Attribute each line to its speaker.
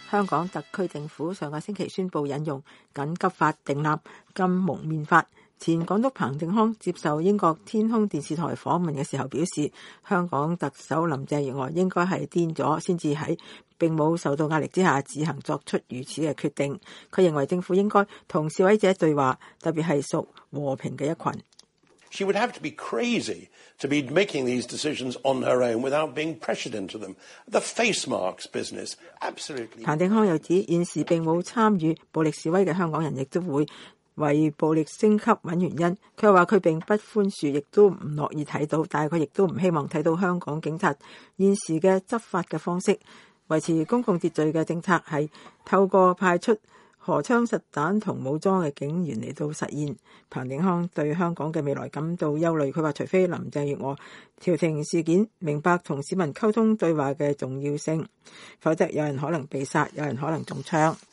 Speaker 1: 香港特區政府上個星期宣布引用緊急法訂立禁蒙面法。前港督彭定康接受英國天空電視台訪問嘅時候表示，香港特首林鄭月娥應該係癲咗先至喺並冇受到壓力之下自行作出如此嘅決定。佢認為政府應該同示威者對話，特別係屬和平嘅一群。
Speaker 2: She would have to be crazy to be making these decisions on her own without being pressured into them. The face marks business, absolutely.
Speaker 1: 彭定康又指，現時並冇參與暴力示威嘅香港人亦都會為暴力升級揾原因。佢又話佢並不寬恕，亦都唔樂意睇到，但係佢亦都唔希望睇到香港警察現時嘅執法嘅方式。維持公共秩序嘅政策係透過派出荷槍實彈同武裝嘅警員嚟到實現。彭定康對香港嘅未來感到憂慮，佢話除非林鄭月娥調停事件，明白同市民溝通對話嘅重要性，否則有人可能被殺，有人可能中槍。